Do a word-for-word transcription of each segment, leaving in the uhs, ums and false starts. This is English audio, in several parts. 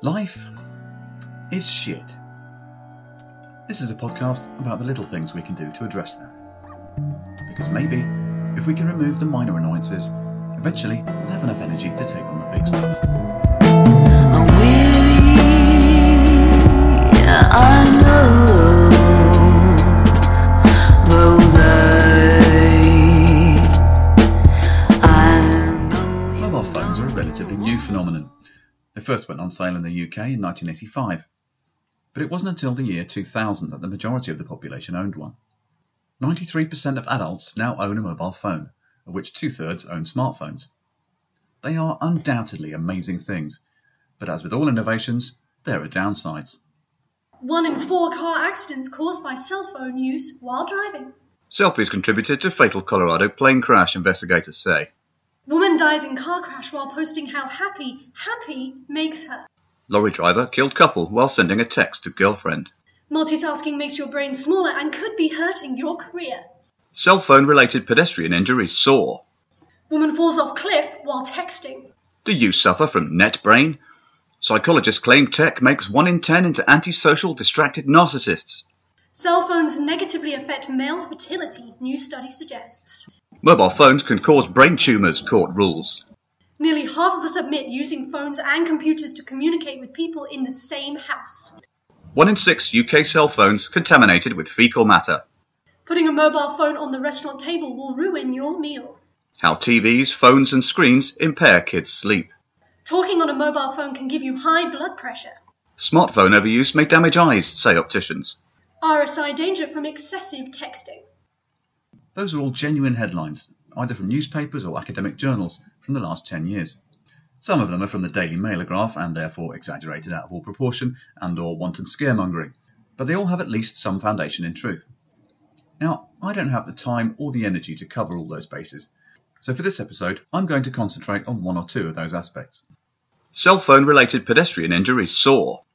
Life is shit. This is a podcast about the little things we can do to address that. Because maybe, if we can remove the minor annoyances, eventually we'll have enough energy to take on the big stuff. I'm weary, I know those eyes. I know. Mobile phones are a relatively new phenomenon. They first went on sale in the U K in nineteen eighty-five. But it wasn't until the year two thousand that the majority of the population owned one. ninety-three percent of adults now own a mobile phone, of which two-thirds own smartphones. They are undoubtedly amazing things, but as with all innovations, there are downsides. One in four car accidents caused by cell phone use while driving. Selfies contributed to fatal Colorado plane crash, investigators say. Woman dies in car crash while posting how happy, happy makes her. Lorry driver killed couple while sending a text to girlfriend. Multitasking makes your brain smaller and could be hurting your career. Cell phone-related pedestrian injuries soar. Woman falls off cliff while texting. Do you suffer from net brain? Psychologists claim tech makes one in ten into antisocial, distracted narcissists. Cell phones negatively affect male fertility, new study suggests. Mobile phones can cause brain tumours, court rules. Nearly half of us admit using phones and computers to communicate with people in the same house. One in six U K cell phones contaminated with fecal matter. Putting a mobile phone on the restaurant table will ruin your meal. How T Vs, phones and screens impair kids' sleep. Talking on a mobile phone can give you high blood pressure. Smartphone overuse may damage eyes, say opticians. R S I danger from excessive texting. Those are all genuine headlines, either from newspapers or academic journals from the last ten years. Some of them are from the Daily Mailergraph and therefore exaggerated out of all proportion and or wanton scaremongering, but they all have at least some foundation in truth. Now, I don't have the time or the energy to cover all those bases, so for this episode I'm going to concentrate on one or two of those aspects. Cell phone-related pedestrian injuries soar.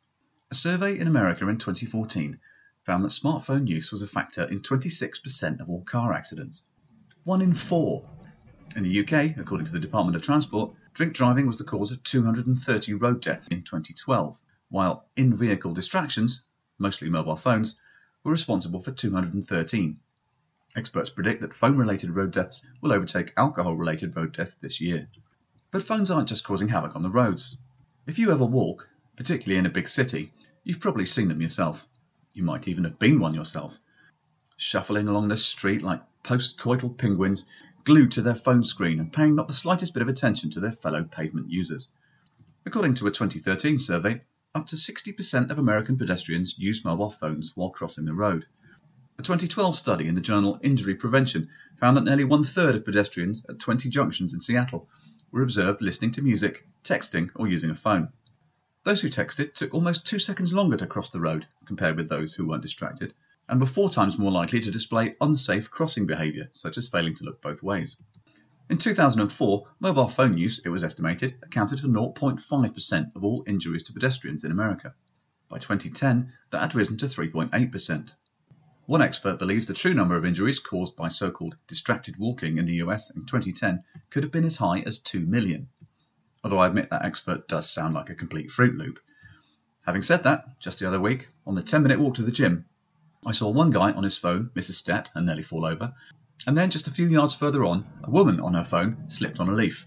A survey in America in twenty fourteen found that smartphone use was a factor in twenty-six percent of all car accidents. One in four. In the U K, according to the Department of Transport, drink driving was the cause of two hundred thirty road deaths in twenty twelve, while in-vehicle distractions, mostly mobile phones, were responsible for two hundred thirteen. Experts predict that phone-related road deaths will overtake alcohol-related road deaths this year. But phones aren't just causing havoc on the roads. If you ever walk, particularly in a big city, you've probably seen them yourself. You might even have been one yourself. Shuffling along the street like post-coital penguins, glued to their phone screen and paying not the slightest bit of attention to their fellow pavement users. According to a twenty thirteen survey, up to sixty percent of American pedestrians use mobile phones while crossing the road. A twenty twelve study in the journal Injury Prevention found that nearly one-third of pedestrians at twenty junctions in Seattle were observed listening to music, texting or using a phone. Those who texted took almost two seconds longer to cross the road compared with those who weren't distracted, and were four times more likely to display unsafe crossing behaviour, such as failing to look both ways. In two thousand four, mobile phone use, it was estimated, accounted for zero point five percent of all injuries to pedestrians in America. By twenty ten, that had risen to three point eight percent. One expert believes the true number of injuries caused by so-called distracted walking in the U S in twenty ten could have been as high as two million. Although I admit that expert does sound like a complete Fruit Loop. Having said that, just the other week, on the ten-minute walk to the gym, I saw one guy on his phone miss a step and nearly fall over, and then just a few yards further on, a woman on her phone slipped on a leaf.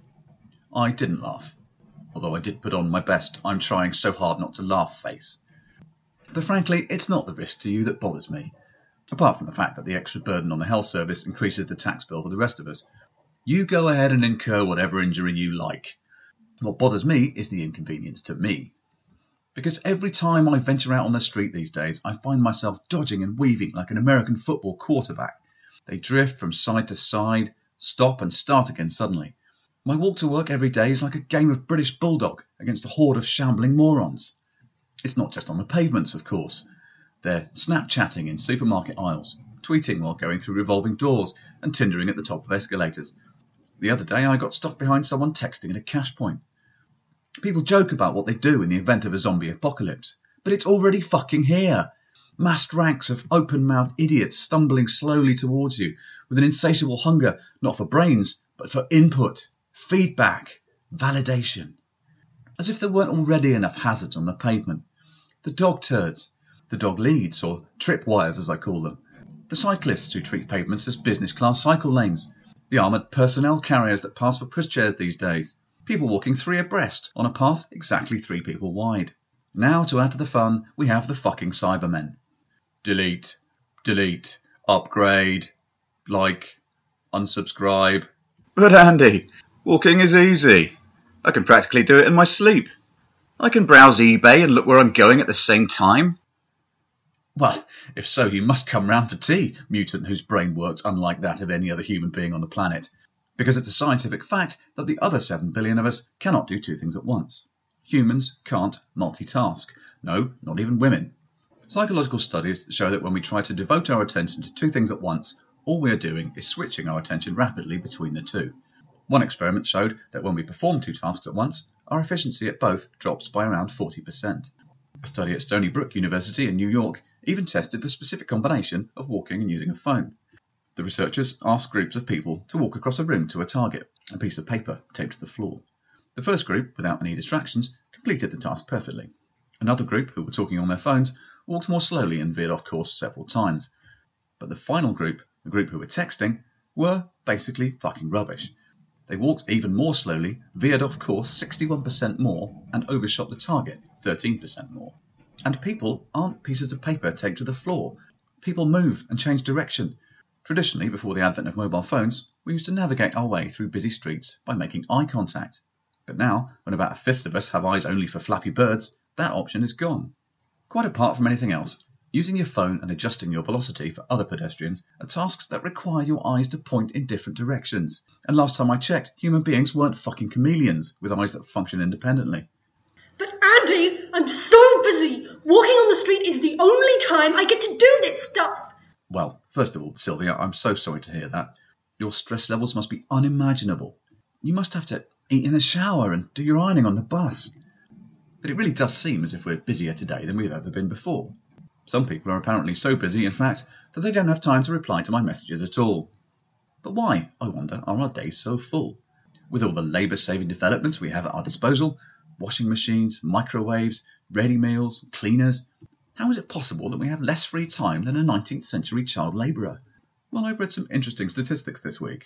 I didn't laugh, although I did put on my best I'm trying so hard not to laugh face. But frankly, it's not the risk to you that bothers me, apart from the fact that the extra burden on the health service increases the tax bill for the rest of us. You go ahead and incur whatever injury you like. What bothers me is the inconvenience to me. Because every time I venture out on the street these days, I find myself dodging and weaving like an American football quarterback. They drift from side to side, stop and start again suddenly. My walk to work every day is like a game of British Bulldog against a horde of shambling morons. It's not just on the pavements, of course. They're Snapchatting in supermarket aisles, tweeting while going through revolving doors and Tindering at the top of escalators. The other day I got stuck behind someone texting at a cash point. People joke about what they do in the event of a zombie apocalypse, but it's already fucking here. Massed ranks of open-mouthed idiots stumbling slowly towards you with an insatiable hunger not for brains, but for input, feedback, validation. As if there weren't already enough hazards on the pavement. The dog turds, the dog leads, or tripwires as I call them, the cyclists who treat pavements as business-class cycle lanes, the armoured personnel carriers that pass for pushchairs these days, people walking three abreast on a path exactly three people wide. Now, to add to the fun, we have the fucking Cybermen. Delete, delete, upgrade, like, unsubscribe. But Andy, walking is easy. I can practically do it in my sleep. I can browse eBay and look where I'm going at the same time. Well, if so, you must come round for tea, mutant whose brain works unlike that of any other human being on the planet. Because it's a scientific fact that the other seven billion of us cannot do two things at once. Humans can't multitask. No, not even women. Psychological studies show that when we try to devote our attention to two things at once, all we are doing is switching our attention rapidly between the two. One experiment showed that when we perform two tasks at once, our efficiency at both drops by around forty percent. A study at Stony Brook University in New York even tested the specific combination of walking and using a phone. The researchers asked groups of people to walk across a room to a target, a piece of paper taped to the floor. The first group, without any distractions, completed the task perfectly. Another group, who were talking on their phones, walked more slowly and veered off course several times. But the final group, the group who were texting, were basically fucking rubbish. They walked even more slowly, veered off course sixty-one percent more, and overshot the target thirteen percent more. And people aren't pieces of paper taped to the floor. People move and change direction. Traditionally, before the advent of mobile phones, we used to navigate our way through busy streets by making eye contact. But now, when about a fifth of us have eyes only for Flappy Birds, that option is gone. Quite apart from anything else, using your phone and adjusting your velocity for other pedestrians are tasks that require your eyes to point in different directions. And last time I checked, human beings weren't fucking chameleons with eyes that function independently. But Andy, I'm so busy. Walking on the street is the only time I get to do this stuff. Well, first of all, Sylvia, I'm so sorry to hear that. Your stress levels must be unimaginable. You must have to eat in the shower and do your ironing on the bus. But it really does seem as if we're busier today than we've ever been before. Some people are apparently so busy, in fact, that they don't have time to reply to my messages at all. But why, I wonder, are our days so full? With all the labour-saving developments we have at our disposal, washing machines, microwaves, ready meals, cleaners, how is it possible that we have less free time than a nineteenth century child labourer? Well, I've read some interesting statistics this week.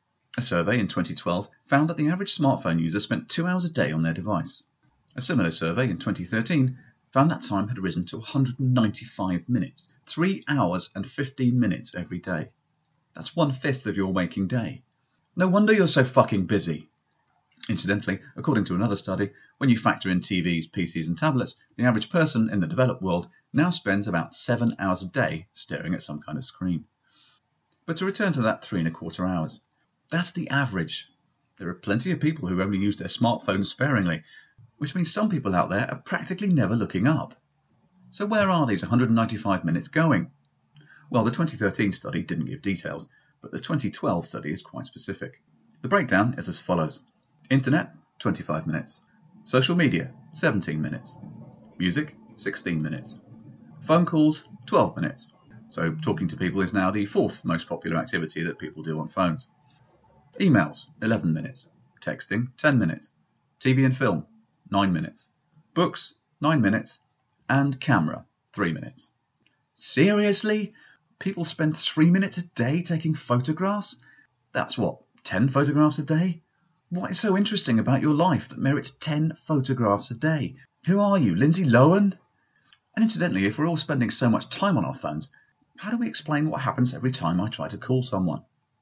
A survey in twenty twelve found that the average smartphone user spent two hours a day on their device. A similar survey in twenty thirteen found that time had risen to one hundred ninety-five minutes, three hours and fifteen minutes every day. That's one-fifth of your waking day. No wonder you're so fucking busy. Incidentally, according to another study, when you factor in T Vs, P Cs and tablets, the average person in the developed world now spends about seven hours a day staring at some kind of screen. But to return to that three and a quarter hours, that's the average. There are plenty of people who only use their smartphones sparingly, which means some people out there are practically never looking up. So where are these one hundred ninety-five minutes going? Well, the twenty thirteen study didn't give details, but the twenty twelve study is quite specific. The breakdown is as follows. Internet, twenty-five minutes. Social media, seventeen minutes. Music, sixteen minutes. Phone calls, twelve minutes. So talking to people is now the fourth most popular activity that people do on phones. Emails, eleven minutes. Texting, ten minutes. T V and film, nine minutes. Books, nine minutes. And camera, three minutes. Seriously? People spend three minutes a day taking photographs? That's what, ten photographs a day? What is so interesting about your life that merits ten photographs a day? Who are you, Lindsay Lohan? And incidentally, if we're all spending so much time on our phones, how do we explain what happens every time I try to call someone?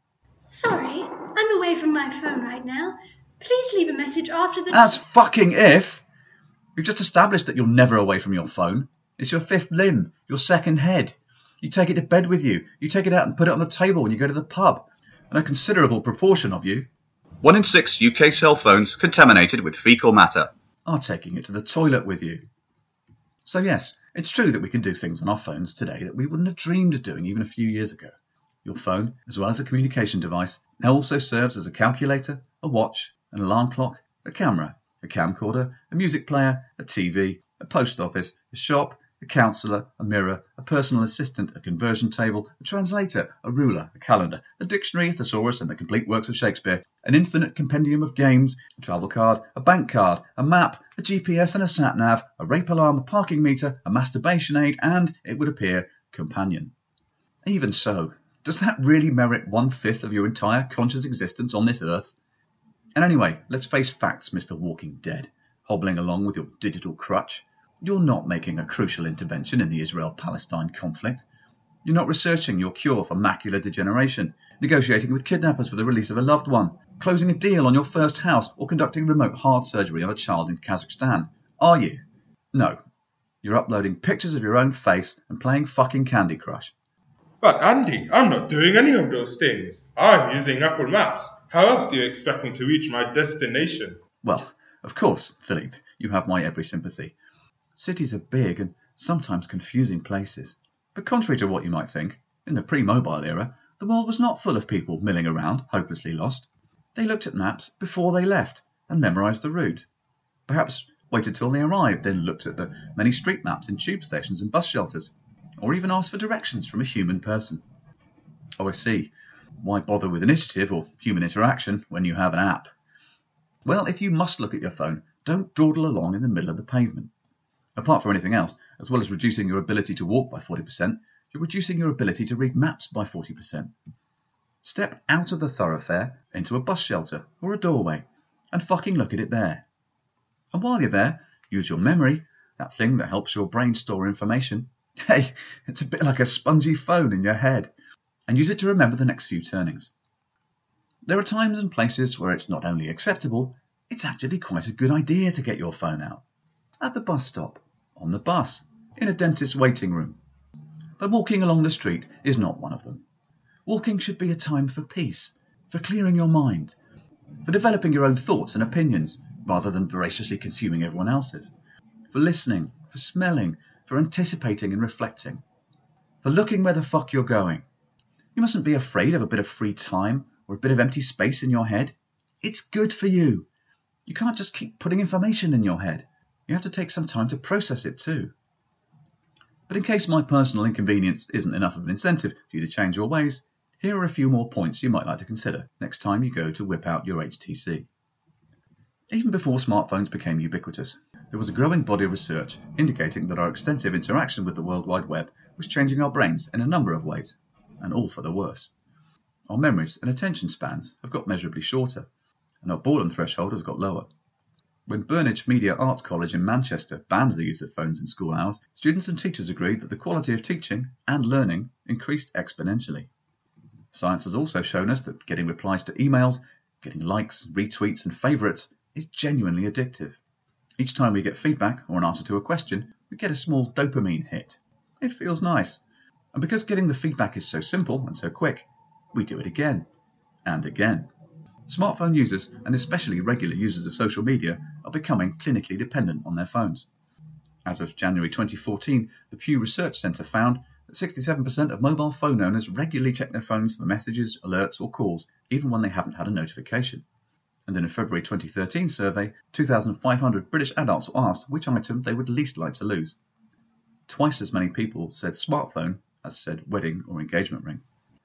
Sorry, I'm away from my phone right now. Please leave a message after the... That's fucking if! We've just established that you're never away from your phone. It's your fifth limb, your second head. You take it to bed with you. You take it out and put it on the table when you go to the pub. And a considerable proportion of you... One in six U K cell phones contaminated with fecal matter. ...are taking it to the toilet with you. So yes, it's true that we can do things on our phones today that we wouldn't have dreamed of doing even a few years ago. Your phone, as well as a communication device, now also serves as a calculator, a watch, an alarm clock, a camera, a camcorder, a music player, a T V, a post office, a shop, a counsellor, a mirror, a personal assistant, a conversion table, a translator, a ruler, a calendar, a dictionary, a thesaurus, and the complete works of Shakespeare, an infinite compendium of games, a travel card, a bank card, a map, a G P S and a sat-nav, a rape alarm, a parking meter, a masturbation aid, and, it would appear, companion. Even so, does that really merit one-fifth of your entire conscious existence on this earth? And anyway, let's face facts, Mister Walking Dead, hobbling along with your digital crutch. You're not making a crucial intervention in the Israel-Palestine conflict. You're not researching your cure for macular degeneration, negotiating with kidnappers for the release of a loved one, closing a deal on your first house, or conducting remote heart surgery on a child in Kazakhstan, are you? No. You're uploading pictures of your own face and playing fucking Candy Crush. But Andy, I'm not doing any of those things. I'm using Apple Maps. How else do you expect me to reach my destination? Well, of course, Philippe, you have my every sympathy. Cities are big and sometimes confusing places. But contrary to what you might think, in the pre-mobile era, the world was not full of people milling around, hopelessly lost. They looked at maps before they left and memorised the route. Perhaps waited till they arrived, then looked at the many street maps in tube stations and bus shelters, or even asked for directions from a human person. Oh, I see. Why bother with initiative or human interaction when you have an app? Well, if you must look at your phone, don't dawdle along in the middle of the pavement. Apart from anything else, as well as reducing your ability to walk by forty percent, you're reducing your ability to read maps by forty percent. Step out of the thoroughfare into a bus shelter or a doorway and fucking look at it there. And while you're there, use your memory, that thing that helps your brain store information. Hey, it's a bit like a spongy phone in your head, and use it to remember the next few turnings. There are times and places where it's not only acceptable, it's actually quite a good idea to get your phone out. At the bus stop, on the bus, in a dentist's waiting room. But walking along the street is not one of them. Walking should be a time for peace, for clearing your mind, for developing your own thoughts and opinions, rather than voraciously consuming everyone else's, for listening, for smelling, for anticipating and reflecting, for looking where the fuck you're going. You mustn't be afraid of a bit of free time or a bit of empty space in your head. It's good for you. You can't just keep putting information in your head. You have to take some time to process it too. But in case my personal inconvenience isn't enough of an incentive for you to change your ways, here are a few more points you might like to consider next time you go to whip out your H T C. Even before smartphones became ubiquitous, there was a growing body of research indicating that our extensive interaction with the World Wide Web was changing our brains in a number of ways, and all for the worse. Our memories and attention spans have got measurably shorter, and our boredom threshold has got lower. When Burnage Media Arts College in Manchester banned the use of phones in school hours, students and teachers agreed that the quality of teaching and learning increased exponentially. Science has also shown us that getting replies to emails, getting likes, retweets and favourites is genuinely addictive. Each time we get feedback or an answer to a question, we get a small dopamine hit. It feels nice. And because getting the feedback is so simple and so quick, we do it again and again. Smartphone users, and especially regular users of social media, are becoming clinically dependent on their phones. As of January twenty fourteen, the Pew Research Centre found that sixty-seven percent of mobile phone owners regularly check their phones for messages, alerts or calls, even when they haven't had a notification. And in a February twenty thirteen survey, two thousand five hundred British adults were asked which item they would least like to lose. Twice as many people said smartphone as said wedding or engagement ring.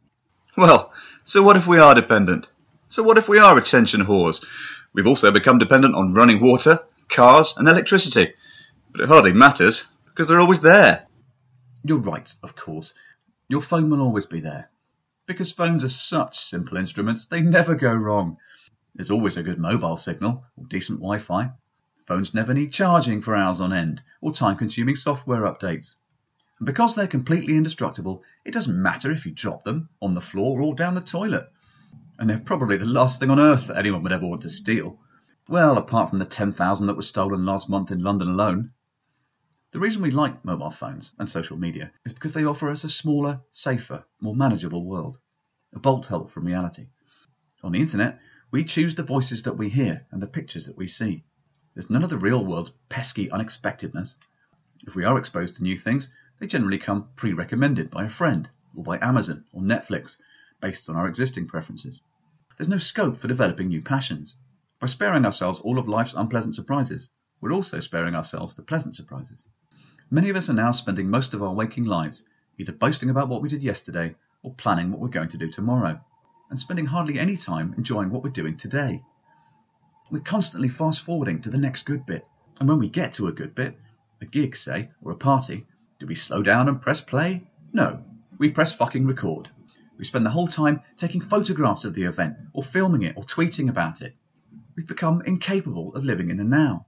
Well, so what if we are dependent? So what if we are attention whores? We've also become dependent on running water, cars and electricity. But it hardly matters, because they're always there. You're right, of course. Your phone will always be there. Because phones are such simple instruments, they never go wrong. There's always a good mobile signal, or decent Wi-Fi. Phones never need charging for hours on end, or time-consuming software updates. And because they're completely indestructible, it doesn't matter if you drop them on the floor or down the toilet. And they're probably the last thing on earth that anyone would ever want to steal. Well, apart from the ten thousand that were stolen last month in London alone. The reason we like mobile phones and social media is because they offer us a smaller, safer, more manageable world. A bolt hold from reality. On the internet, we choose the voices that we hear and the pictures that we see. There's none of the real world's pesky unexpectedness. If we are exposed to new things, they generally come pre-recommended by a friend, or by Amazon or Netflix, based on our existing preferences. There's no scope for developing new passions. By sparing ourselves all of life's unpleasant surprises, we're also sparing ourselves the pleasant surprises. Many of us are now spending most of our waking lives either boasting about what we did yesterday or planning what we're going to do tomorrow, and spending hardly any time enjoying what we're doing today. We're constantly fast-forwarding to the next good bit, and when we get to a good bit, a gig, say, or a party, do we slow down and press play? No, we press fucking record. We spend the whole time taking photographs of the event, or filming it, or tweeting about it. We've become incapable of living in the now.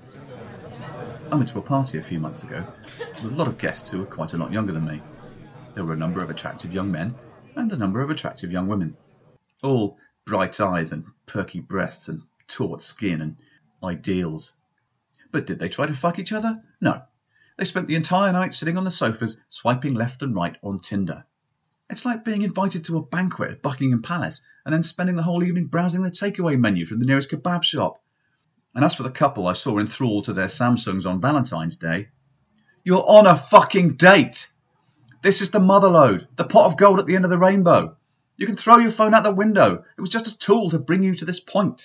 I went to a party a few months ago with a lot of guests who were quite a lot younger than me. There were a number of attractive young men and a number of attractive young women. All bright eyes and perky breasts and taut skin and ideals. But did they try to fuck each other? No. They spent the entire night sitting on the sofas, swiping left and right on Tinder. It's like being invited to a banquet at Buckingham Palace and then spending the whole evening browsing the takeaway menu from the nearest kebab shop. And as for the couple I saw enthralled to their Samsungs on Valentine's Day, you're on a fucking date! This is the motherlode, the pot of gold at the end of the rainbow. You can throw your phone out the window. It was just a tool to bring you to this point.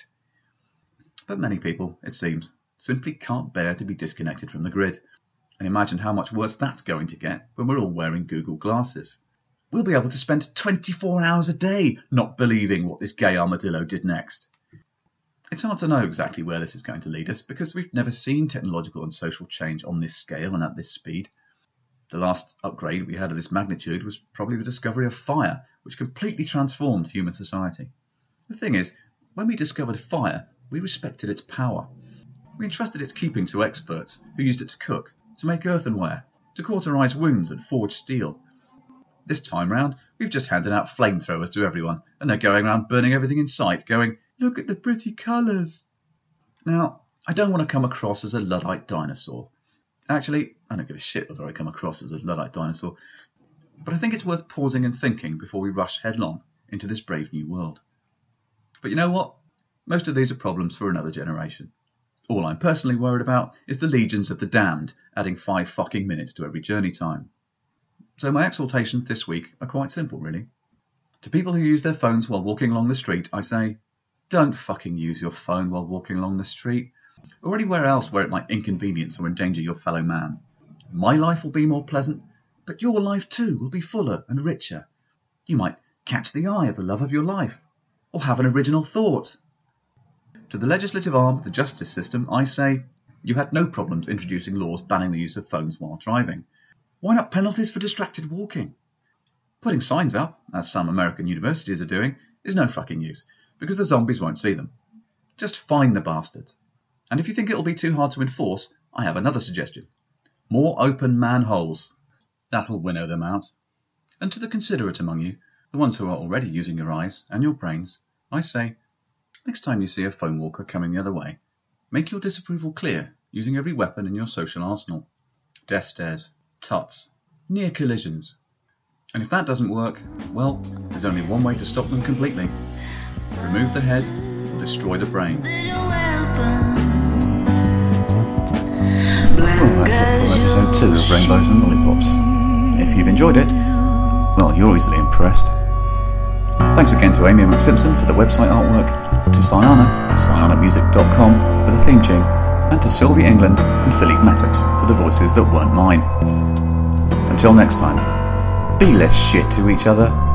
But many people, it seems, simply can't bear to be disconnected from the grid. And imagine how much worse that's going to get when we're all wearing Google glasses. We'll be able to spend twenty-four hours a day not believing what this gay armadillo did next. It's hard to know exactly where this is going to lead us because we've never seen technological and social change on this scale and at this speed. The last upgrade we had of this magnitude was probably the discovery of fire, which completely transformed human society. The thing is, when we discovered fire, we respected its power. We entrusted its keeping to experts who used it to cook, to make earthenware, to cauterise wounds and forge steel. This time round, we've just handed out flamethrowers to everyone, and they're going around burning everything in sight, going, "Look at the pretty colours." Now, I don't want to come across as a Luddite dinosaur. Actually, I don't give a shit whether I come across as a Luddite dinosaur, but I think it's worth pausing and thinking before we rush headlong into this brave new world. But you know what? Most of these are problems for another generation. All I'm personally worried about is the legions of the damned adding five fucking minutes to every journey time. So my exhortations this week are quite simple, really. To people who use their phones while walking along the street, I say, don't fucking use your phone while walking along the street, or anywhere else where it might inconvenience or endanger your fellow man. My life will be more pleasant, but your life too will be fuller and richer. You might catch the eye of the love of your life, or have an original thought. To the legislative arm of the justice system, I say, you had no problems introducing laws banning the use of phones while driving. Why not penalties for distracted walking? Putting signs up, as some American universities are doing, is no fucking use, because the zombies won't see them. Just fine the bastards. And if you think it'll be too hard to enforce, I have another suggestion. More open manholes. That'll winnow them out. And to the considerate among you, the ones who are already using your eyes and your brains, I say, next time you see a phone walker coming the other way, make your disapproval clear using every weapon in your social arsenal. Death stares, tuts, near collisions. And if that doesn't work, well, there's only one way to stop them completely. Remove the head or destroy the brain. Well, that's it for episode two of Rainbows and Lollipops. If you've enjoyed it, well, you're easily impressed. Thanks again to Amy McSimpson for the website artwork, to Cyana, cyana music dot com for the theme tune, and to Sylvie England and Philippe Mattox for the voices that weren't mine. Until next time, be less shit to each other.